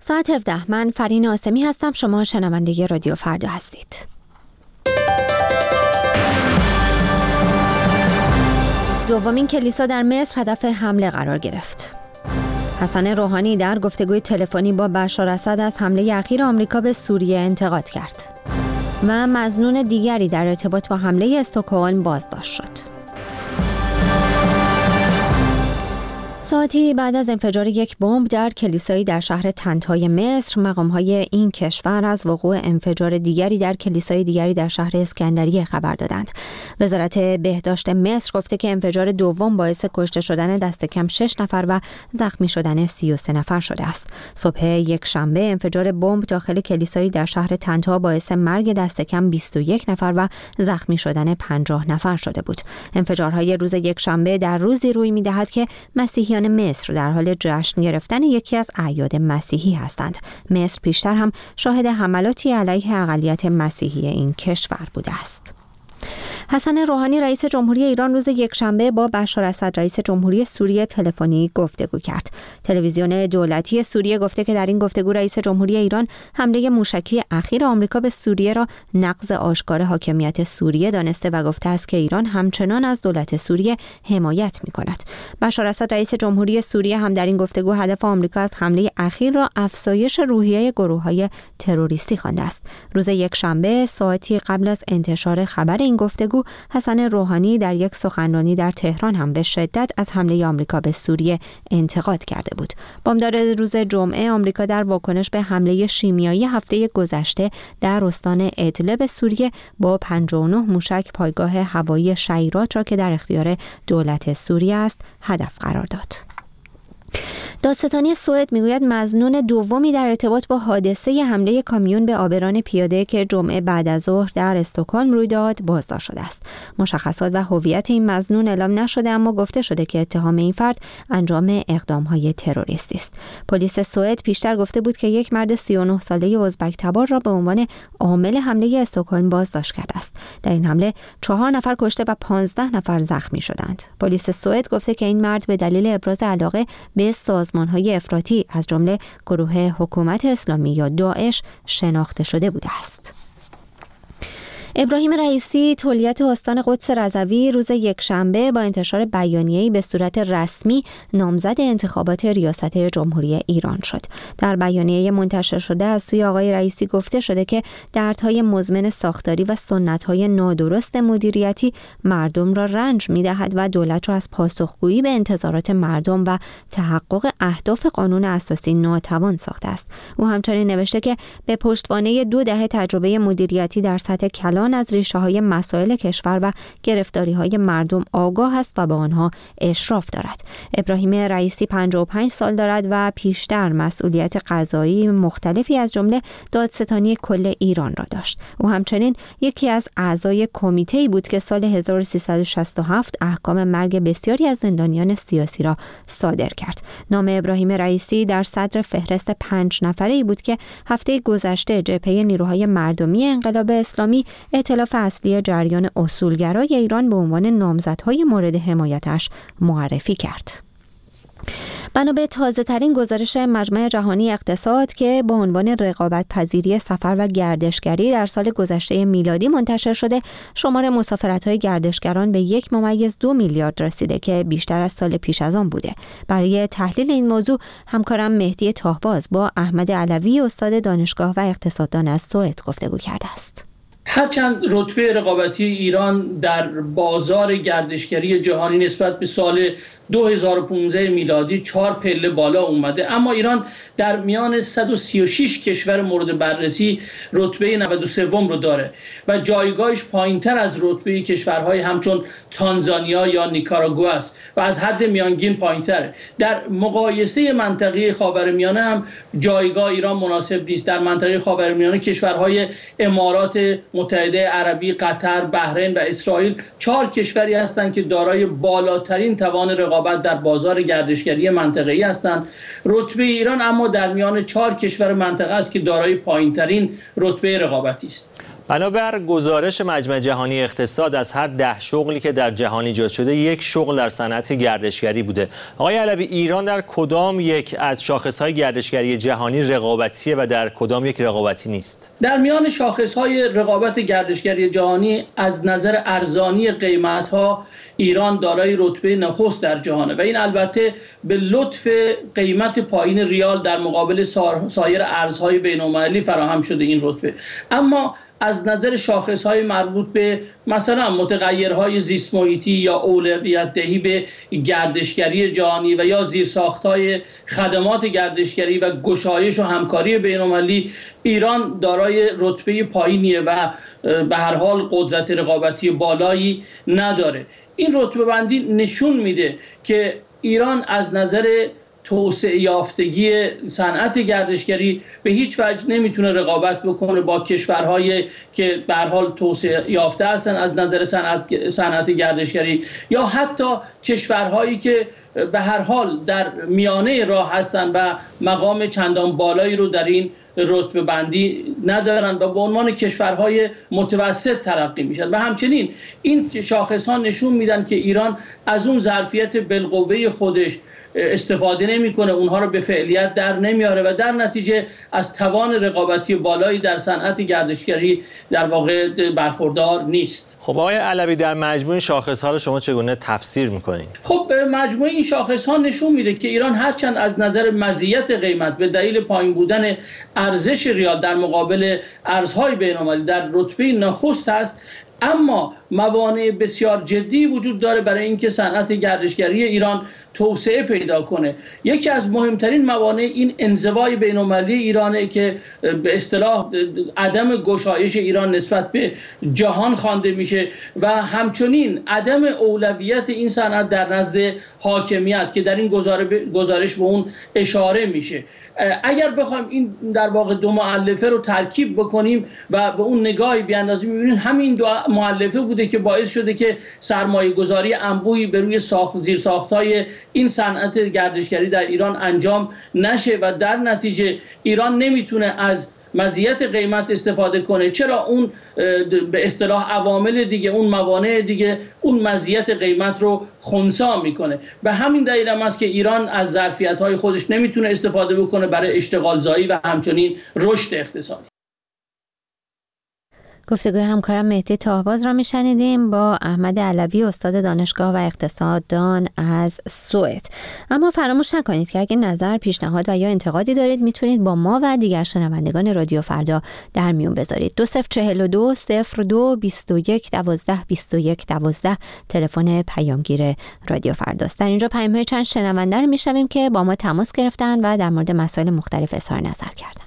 ساعت 17. من فرین آسمی هستم. شما شنونده رادیو فردا هستید. دومین کلیسا در مصر هدف حمله قرار گرفت. حسن روحانی در گفتگوی تلفنی با بشار اسد از حمله اخیر آمریکا به سوریه انتقاد کرد و مظنون دیگری در ارتباط با حمله استکهلم بازداشت شد. ساعتی بعد از انفجار یک بمب در کلیسایی در شهر طنطای مصر، مقام‌های این کشور از وقوع انفجار دیگری در کلیسای دیگری در شهر اسکندریه خبر دادند. وزارت بهداشت مصر گفته که انفجار دوم باعث کشته شدن دست کم 6 نفر و زخمی شدن 33 نفر شده است. صبح یک شنبه انفجار بمب داخل کلیسایی در شهر طنطا باعث مرگ دست کم 21 نفر و زخمی شدن 50 نفر شده بود. انفجارهای روز یک شنبه در روزی روی می‌دهد که مسیحیان مصر در حال جشن گرفتن یکی از اعیاد مسیحی هستند. مصر پیشتر هم شاهد حملاتی علیه اقلیت مسیحی این کشور بوده است. حسن روحانی رئیس جمهوری ایران روز یکشنبه با بشار اسد رئیس جمهوری سوریه تلفنی گفتگو کرد. تلویزیون دولتی سوریه گفته که در این گفتگو رئیس جمهوری ایران حمله موشکی اخیر آمریکا به سوریه را نقض آشکار حاکمیت سوریه دانسته و گفته است که ایران همچنان از دولت سوریه حمایت می‌کند. بشار اسد رئیس جمهوری سوریه هم در این گفتگو هدف آمریکا از حمله اخیر را افزایش روحیه گروه‌های تروریستی خوانده است. روز یکشنبه ساعتی قبل از انتشار خبر این گفتگو حسن روحانی در یک سخنرانی در تهران هم به شدت از حمله آمریکا به سوریه انتقاد کرده بود. بامداد روز جمعه آمریکا در واکنش به حمله شیمیایی هفته گذشته در استان ادلب سوریه با 59 موشک پایگاه هوایی شیرات را که در اختیار دولت سوریه است هدف قرار داد. دادستانی سوئد میگوید مظنون دومی در ارتباط با حادثه حمله کامیون به عابران پیاده که جمعه بعد از ظهر در استکهلم روی داد بازداشت شده است. مشخصات و هویت این مظنون اعلام نشده، اما گفته شده که اتهام این فرد انجام اقدام‌های تروریستی است. پلیس سوئد پیشتر گفته بود که یک مرد 39 ساله ازبک تبار را به عنوان عامل حمله استکهلم بازداشت کرده است. در این حمله 4 نفر کشته و 15 نفر زخمی شدند. پلیس سوئد گفته که این مرد به دلیل ابراز علاقه به سازمان‌های افراطی از جمله گروه حکومت اسلامی یا داعش شناخته شده بوده است. ابراهیم رئیسی تولیت استان قدس رضوی روز یکشنبه با انتشار بیانیه‌ای به صورت رسمی نامزد انتخابات ریاست جمهوری ایران شد. در بیانیه منتشر شده از سوی آقای رئیسی گفته شده که دردهای مزمن ساختاری و سنت‌های نادرست مدیریتی مردم را رنج می‌دهد و دولت را از پاسخگویی به انتظارات مردم و تحقق اهداف قانون اساسی ناتوان ساخته است. او همچنین نوشته که به پشتوانه 2 دهه تجربه مدیریتی در سطح کلان از ریشه‌های مسائل کشور و گرفتاری‌های مردم آگاه است و به آنها اشراف دارد. ابراهیم رئیسی 55 سال دارد و پیشتر مسئولیت قضایی مختلفی از جمله دادستانی کل ایران را داشت. او همچنین یکی از اعضای کمیته‌ای بود که سال 1367 احکام مرگ بسیاری از زندانیان سیاسی را صادر کرد. نام ابراهیم رئیسی در صدر فهرست 5 نفره‌ای بود که هفته گذشته جبهه نیروهای مردمی انقلاب اسلامی ائتلاف اصلی جریان اصولگرای ایران به عنوان نامزدهای مورد حمایتش معرفی کرد. بنا به تازه‌ترین گزارش مجمع جهانی اقتصاد که با عنوان رقابت پذیری سفر و گردشگری در سال گذشته میلادی منتشر شده، شمار مسافرت‌های گردشگران به 1.2 میلیارد رسیده که بیشتر از سال پیش از آن بوده. برای تحلیل این موضوع همکارم مهدی تاهباز با احمد علوی استاد دانشگاه و اقتصاددان از سوئد گفتگو کرده است. هرچند رتبه رقابتی ایران در بازار گردشگری جهانی نسبت به سال 2015 میلادی 4 پله بالا اومده، اما ایران در میان 136 کشور مورد بررسی رتبه 93 رو داره و جایگاهش پایینتر از رتبه کشورهای همچون تانزانیا یا نیکاراگوئه است و از حد میانگین پایینتره. در مقایسه منطقه خاورمیانه هم جایگاه ایران مناسب نیست. در منطقه خاورمیانه کشورهای امارات متحده عربی، قطر، بحرین و اسرائیل 4 کشوری هستند که دارای بالاترین توان رقابت در بازار گردشگری منطقه‌ای هستند. رتبه ایران اما در میان 4 کشور منطقه است که دارای پایینترین رتبه رقابتی است. بنابر گزارش مجمع جهانی اقتصاد از هر 10 شغلی که در جهان ایجاد شده 1 شغل در صنعت گردشگری بوده. آقای علوی، ایران در کدام یک از شاخص‌های گردشگری جهانی رقابتیه و در کدام یک رقابتی نیست؟ در میان شاخص‌های رقابت گردشگری جهانی از نظر ارزانی قیمت‌ها ایران دارای رتبه نخست در جهانه و این البته به لطف قیمت پایین ریال در مقابل سایر ارزهای بین‌المللی فراهم شده این رتبه. اما از نظر شاخص‌های مربوط به مثلا متغیرهای زیست محیطی یا اولویت دهی به گردشگری جهانی و یا زیرساخت‌های خدمات گردشگری و گشایش و همکاری بین‌المللی ایران دارای رتبه پایینیه و به هر حال قدرت رقابتی بالایی نداره. این رتبه بندی نشون میده که ایران از نظر توسعه یافتگی صنعت گردشگری به هیچ وجه نمیتونه رقابت بکنه با کشورهایی که به هر حال توسعه یافته هستن از نظر صنعت گردشگری یا حتی کشورهایی که به هر حال در میانه راه هستن و مقام چندان بالایی رو در این رتبه بندی ندارن و به عنوان کشورهای متوسط تلقی میشن و همچنین این شاخص ها نشون میدن که ایران از اون ظرفیت بالقوه خودش استفاده نمیکنه، اونها رو به فعلیت در نمیاره و در نتیجه از توان رقابتی بالایی در صنعت گردشگری در واقع برخوردار نیست. خب آقای علوی، در مجموع شاخص‌ها رو شما چگونه تفسیر می‌کنید؟ خب مجموع این شاخص‌ها نشون میده که ایران هرچند از نظر مزیت قیمت به دلیل پایین بودن ارزش ریال در مقابل ارزهای بین‌المللی در رتبه نخست است، اما موانع بسیار جدی وجود داره برای اینکه صنعت گردشگری ایران توسعه پیدا کنه. یکی از مهمترین موانع این انزوای بین‌المللی ایرانه که به اصطلاح عدم گشایش ایران نسبت به جهان خوانده میشه و همچنین عدم اولویت این صنعت در نزد حاکمیت که در این گزارش به اون اشاره میشه. اگر بخوایم این در واقع دو مؤلفه رو ترکیب بکنیم و به اون نگاهی بیاندازیم می‌بینیم همین دو مؤلفه بوده که باعث شده که سرمایه گذاری انبوهی به روی زیرساخت‌های این صنعت گردشگری در ایران انجام نشه و در نتیجه ایران نمیتونه از مزیت قیمت استفاده کنه. چرا؟ اون به اصطلاح عوامل دیگه، اون موانع دیگه اون مزیت قیمت رو خنثی میکنه. به همین دلیل هم است که ایران از ظرفیت‌های خودش نمیتونه استفاده بکنه برای اشتغال زایی و همچنین رشد اقتصادی. گفتگوی همکارم مهدی طاهباز را میشنیدیم با احمد علوی، استاد دانشگاه و اقتصاددان از سوئد. اما فراموش نکنید که اگه نظر، پیشنهاد و یا انتقادی دارید میتونید با ما و دیگر شنوندگان رادیو فردا در میون بذارید. 2042 02 21 12 21 12 تلفن پیامگیر رادیو فرداست. در اینجا پیام‌های چند شنونده رو میشنویم که با ما تماس گرفتن و در مورد مسائل مختلف اظهار نظر کردن.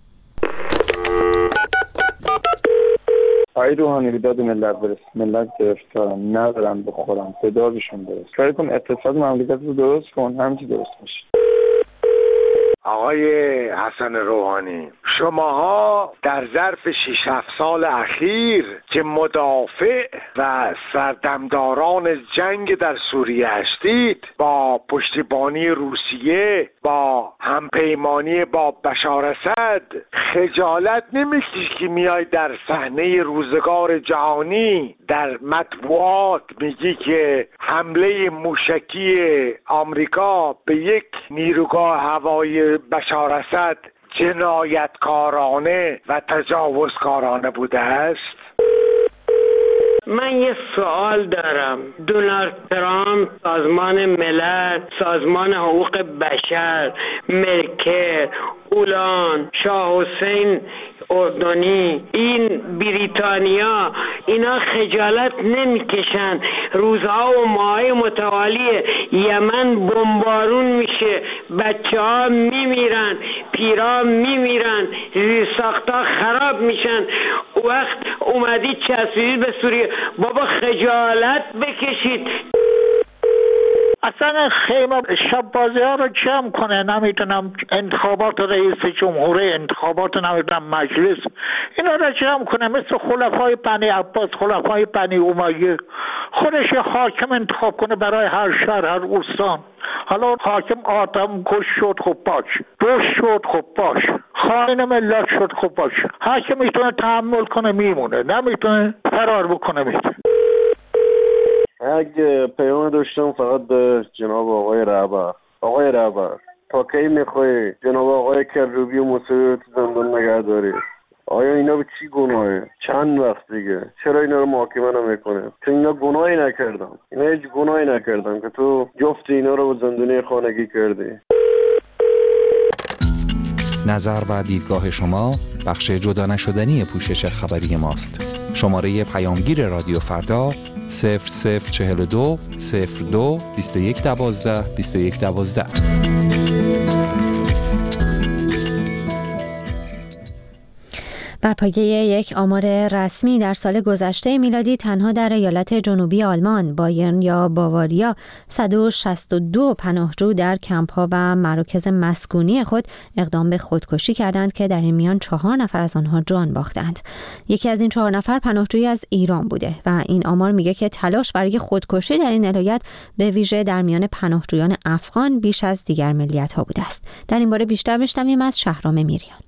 آقای روحانی بیداد ملت برس، ملت گرفتارن، ندارن بخورن، صداشون برس. کاری کن اقتصاد مملکت رو درست کن، همین چی درست میشه. آقای حسن روحانی، شماها در ظرف 6-7 سال اخیر که مدافع و سردمداران جنگ در سوریه هستید، با پشتیبانی روسیه، با همپیمانی با بشار اسد، خجالت نمیکشید که میای در صحنه روزگار جهانی در مطبوعات میگی که حمله موشکی آمریکا به یک نیروگاه هوایی بشار اسد جنایتکارانه و تجاوزکارانه بوده است؟ من یه سوال دارم. دونالد ترامپ، سازمان ملل، سازمان حقوق بشر، مرکل، اولان، شاه حسین اردنی، این بریتانیا، اینا خجالت نمیکشن؟ روزها و ماهای متوالی یمن بمبارون میشه، بچه ها میمیرن، پیرا میمیرن، زیرساختها خراب میشن. وقت اومدید چسبیدید به سوریه. بابا خجالت بکشید. اصلا خیمه شب بازی ها رو جمع کنه، نمیتونم انتخابات رئیس جمهوری، انتخابات نمیتونم مجلس، اینا رو جمع کنه مثل خلفای بنی عباس، خلفای بنی امیه. خودش یه حاکم انتخاب کنه برای هر شهر، هر استان. حالا حاکم آدم کش شد، خب باش. دوش شد، خب باش. خائن ملت شد. خب باشه، هر که میتونه تحمل کنه میمونه، نمیتونه فرار بکنه میره. اگه پیام داشتم فقط به جناب آقای رهبر. آقای رهبر، تا کی میخوای جناب آقای کروبی و موسوی رو تو زندان نگه داری؟ آیا اینا به چی گناهه؟ چند وقت دیگه چرا اینا رو محاکمه نمیکنه؟ چون اینا گناهی نکردن، اینا هیچ گناهی نکردن که تو جفت اینا رو به زندانی خانگی کردی. نظر و دیدگاه شما بخش جدا نشدنی پوشش خبری ماست. شماره پیامگیر رادیو فردا 0042 02 21 12 21 12. بر پایه یک آمار رسمی در سال گذشته میلادی تنها در ایالت جنوبی آلمان بایرن یا باواریا 162 پناهجو در کمپ‌ها و مراکز مسکونی خود اقدام به خودکشی کردند که در این میان 4 نفر از آنها جان باختند. یکی از این 4 نفر پناهجویی از ایران بوده و این آمار میگه که تلاش برای خودکشی در این ولایت به ویژه در میان پناهجویان افغان بیش از دیگر ملیت‌ها بوده است. در این باره بیشتر بشنویم از شهرام میریان.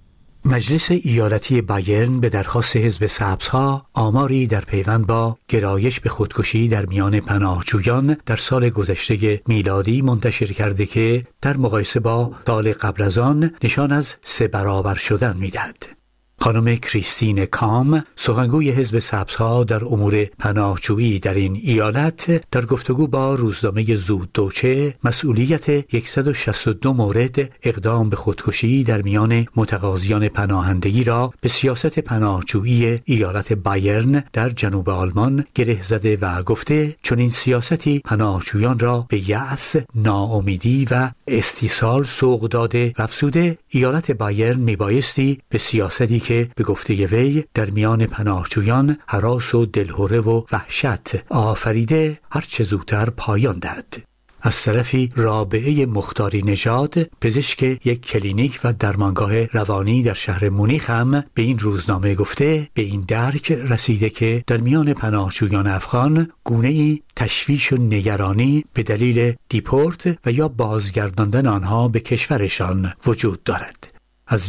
مجلس ایالتی بایرن به درخواست حزب سبزها آماری در پیوند با گرایش به خودکشی در میان پناهجویان در سال گذشته میلادی منتشر کرده که در مقایسه با سال قبل از آن نشان از 3 برابر شدن می‌دهد. خانم کریستین کام، سخنگوی حزب سبزها در امور پناهجویی در این ایالت، در گفتگو با روزنامه زوددوچه مسئولیت 162 مورد اقدام به خودکشی در میان متقاضیان پناهندگی را به سیاست پناهجویی ایالت بایرن در جنوب آلمان گره زده و گفته چنین سیاستی پناهجویان را به یأس، ناامیدی و استیصال سوق داده و افزوده ایالت بایرن میبایستی به سیاستی که به گفته وی در میان پناهجویان هراس و دلهره و وحشت آفریده هر چه زودتر پایان دهد. از طرفی رابعه مختاری نژاد، پزشک یک کلینیک و درمانگاه روانی در شهر مونیخ هم به این روزنامه گفته به این درک رسیده که در میان پناهجویان افغان گونه‌ای تشویش و نگرانی به دلیل دیپورت و یا بازگرداندن آنها به کشورشان وجود دارد. از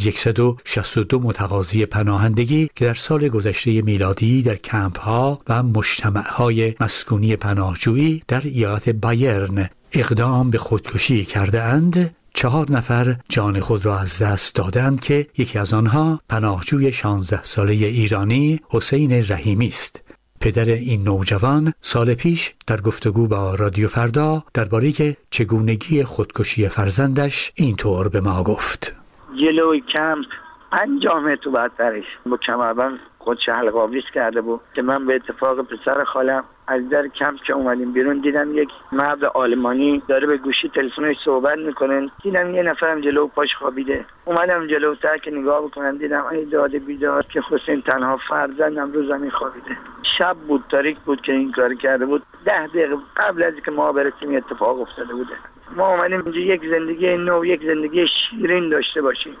162 متقاضی پناهندگی که در سال گذشته میلادی در کمپ‌ها و مجتمع‌های مسکونی پناهجویی در ایالت بایرن اقدام به خودکشی کرده اند، 4 نفر جان خود را از دست دادند که یکی از آنها پناهجوی 16 ساله ایرانی حسین رحیمی است. پدر این نوجوان سال پیش در گفتگو با رادیو فردا درباره چگونگی خودکشی فرزندش اینطور به ما گفت: جلوی کمپ 5 متر بعدترش با کمربند خودش حلق‌آویز کرده بود که من به اتفاق پسر خالم از در کمپ که اومدیم بیرون دیدم یک مرد آلمانی داره به گوشی تلفنش صحبت میکنه. دیدم یه نفرم جلو پاش خوابیده. اومدم جلوتر که نگاه بکنم دیدم ای داد بیداد که حسین تنها فرزندم رو زمین خوابیده. شب بود، تاریک بود که این کار کرده بود. 10 دقیقه قبل از اینکه ما برسیم اتفاق افتاده بوده. ما اومدیم اینجا یک زندگی نو، یک زندگی شیرین داشته باشیم.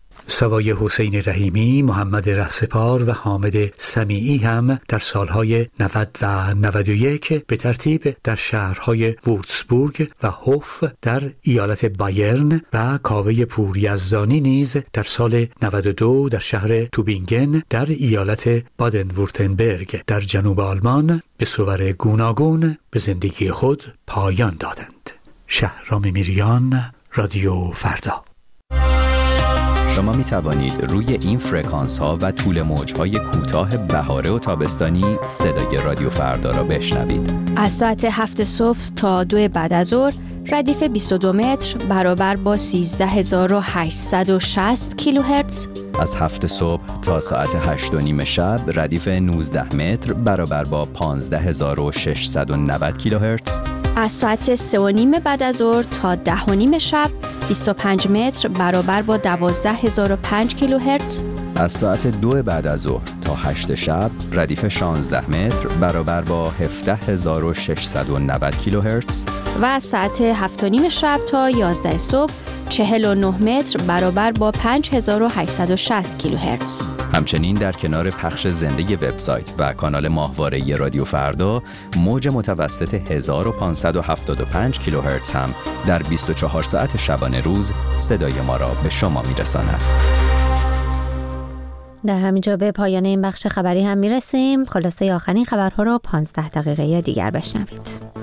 سوای حسین رحیمی، محمد رهسپار و حامد سمیعی هم در سالهای 90 و 91 به ترتیب در شهرهای وورتسبورگ و هوف در ایالت بایرن و کاوه پوریزدانی نیز در سال 92 در شهر توبینگن در ایالت بادن وورتنبرگ در جنوب آلمان به صور گوناگون به زندگی خود پایان دادند. شهرام میریان، رادیو فردا. شما می توانید روی این فرکانس ها و طول موج های کوتاه بهاره و تابستانی صدای رادیو فردا را بشنوید. از ساعت 7 صبح تا 2 بعد از ظهر ردیف 22 متر برابر با 13860 کیلوهرتز. از 7 صبح تا ساعت 8 و نیم شب ردیف 19 متر برابر با 15690 کیلوهرتز. از ساعت 3 و نیم بعد از ظهر تا 10 و نیم شب 25 متر برابر با 12005 کیلوهرتز. از ساعت 2 بعد از ظهر تا 8 شب ردیف 16 متر برابر با 17690 کیلوهرتز. و از ساعت 7 و نیم شب تا 11 صبح 49 متر برابر با 5860 کیلوهرتز. همچنین در کنار پخش زنده وبسایت و کانال ماهواره رادیو فردا، موج متوسط 1575 کیلوهرتز هم در 24 ساعت شبانه روز صدای ما را به شما میرساند. در همینجا به پایان این بخش خبری هم میرسیم. خلاصه آخرین خبرها را 15 دقیقه دیگر بشنوید.